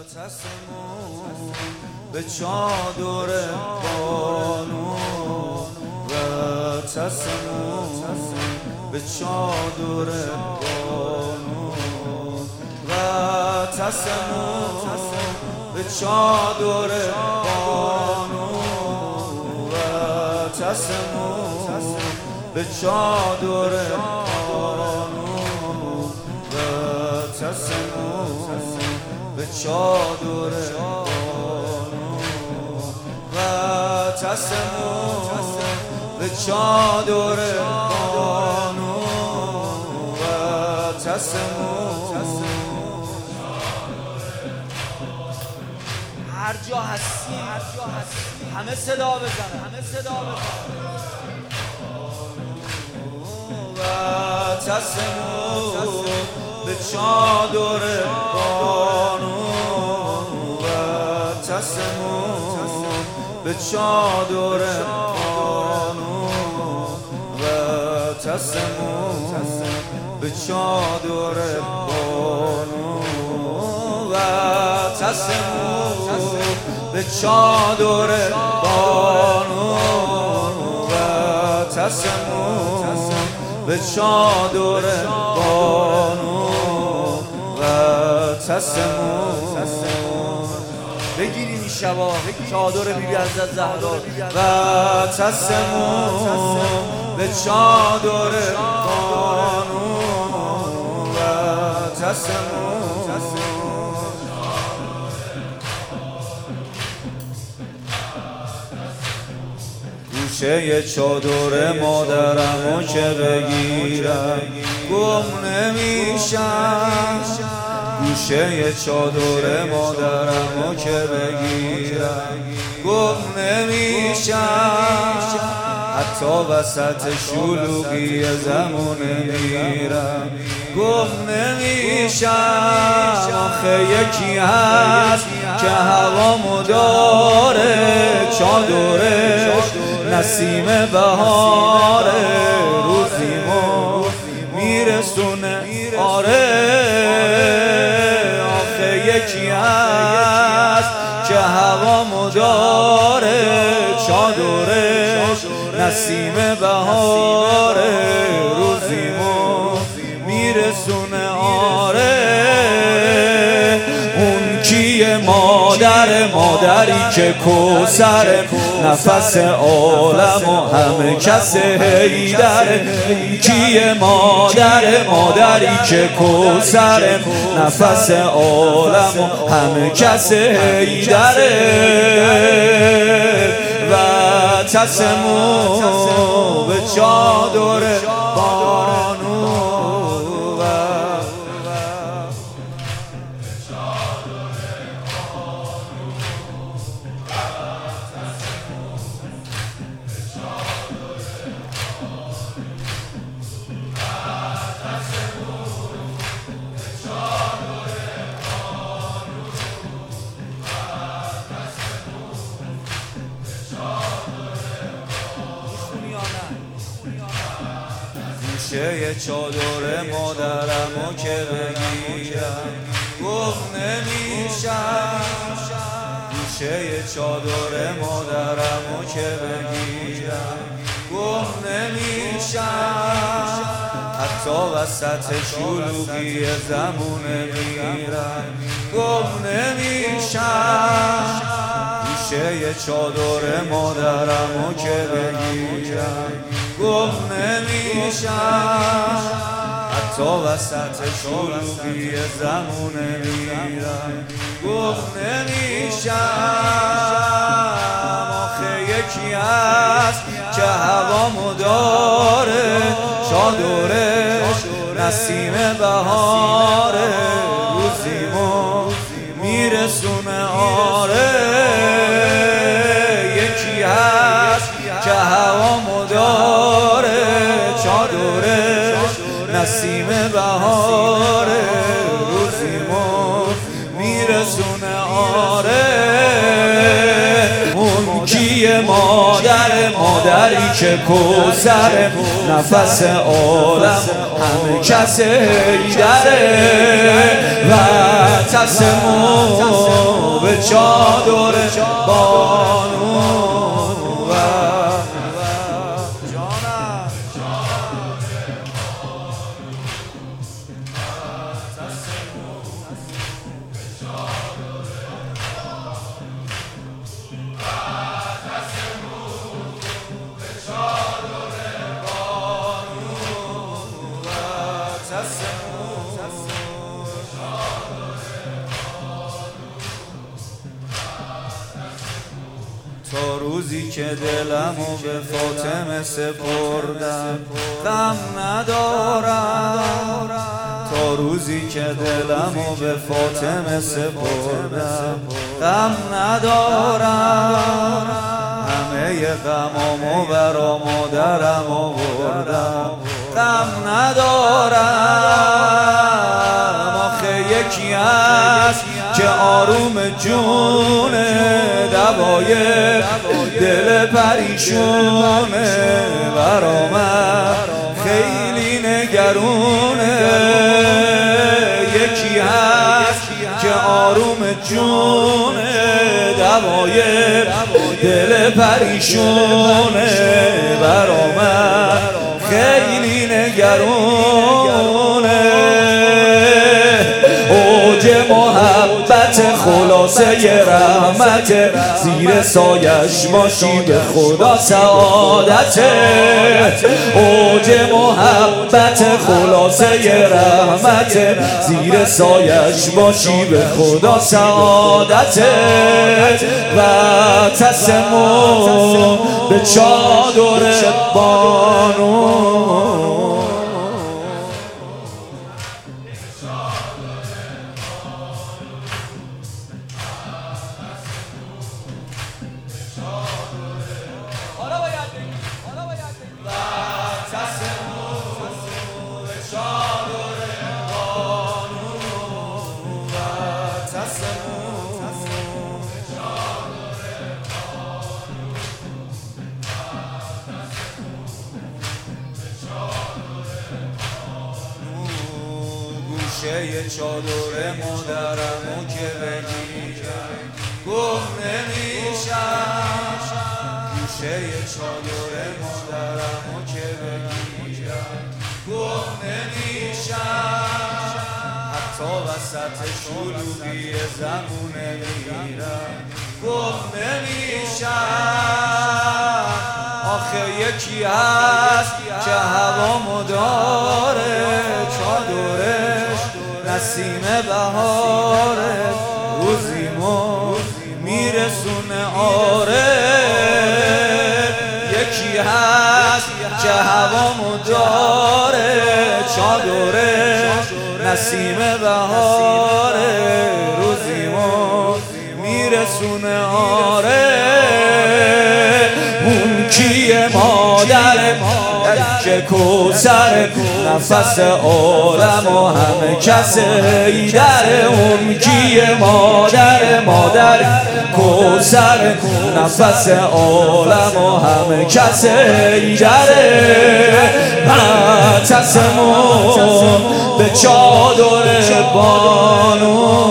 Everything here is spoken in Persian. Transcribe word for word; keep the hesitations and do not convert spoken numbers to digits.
تسمون به چادر بانو و تسمون به چادر بانو و تسمون به چادر بانو و تسمون به چادر بانو و تسمون به چادر بانو و تسمون به چادر بانو و تسمون. هر جا هستی همه صدا بزنن، همه صدا بزنن. و تسمون به چادر بانو و تسمون به چادر بانو و تسمون به چادر بانو و تسمون به چادر بانو و تسمون به چادر بانو و تسمون. بگیریم این شبا چادر بیبی حضرت زهرا و تسمون به چادر بانو و تسمون. گوشه چادر مادرمو که بگیرم گم نمیشم، گوشه چادر مادرمو که بگیرم گم نمیشم، حتی وسط شلوغی زمون میرم گم نمیشم. آخه یکی هست که هوامو داره، چادرش نسیم بهاره، روزیمو میرسونه آره. آخه یکی هست که هوامو داره، چادرش نسیم بهاره، روزیمو میرسونه آره. اون کیه؟ مادر، مادری که کوثر نفس عالم و همه کس حیدره. اون کیه؟ مادر، مادری که کوثر نفس عالم و همه کس حیدره. و تسمون به چادر بانو و گوشه چادر مادرمو که بگیرم گم نمیشم، گوشه چادر مادرمو که بگیرم گم نمیشم، حتی وسط شلوغی زمونه میرم گم نمیشم. گوشه چادر مادرمو که بگیرم گم نمیشم، حتی وسط شلوغی زمونه میرم گم نمیشم. آخه یکی هست که هوامو داره، چادرش نسیم بهاره، روزیمو میرسونه آره. یکی هست که هوامو داره، چادرش نسیم بهاره، روزیمو میرسونه آره. اون کیه؟ مادر، مادری که کوثر نفس عالم همه کس حیدره. و تسمون چادر بانو و جانم تا روزی که دلمو به فاطمه سپردم غم ندارم تا روزی که دلمو به فاطمه سپردم غم ندارم همه غمامو برا مادرم آوردم غم ندارم آخه یکی هست که آروم جونه دوای دل پریشونه برا من خیلی نگرونه یکی هست که آروم جونه دوای دل پریشونه برا من خیلی نگرونه اوج محبت خلاصه رحمت زیر سایش باشی به خدا سعادت اوج محبت خلاصه رحمت زیر سایش باشی به خدا سعادت و تسمو به چادر بانو گوشه چادر مادرمو که بگیرم گم نمیشم گوشه چادر مادرمو که بگیرم گم نمیشم حتی وسط شلوغی زمونه میرم گم نمیشم آخه یکی هست که هوامو داره چادرش نسیم بهاره روزیمو میرسونه آره یکی هست که هوامو داره چادرش نسیم بهاره روزیمو میرسونه آره اون کیه مادر که کوثر نفس عالم و همه کس ایدر اون کیه مادر مادر کوثر نفس عالم و همه کس ایدر معتصمون به چادر بانو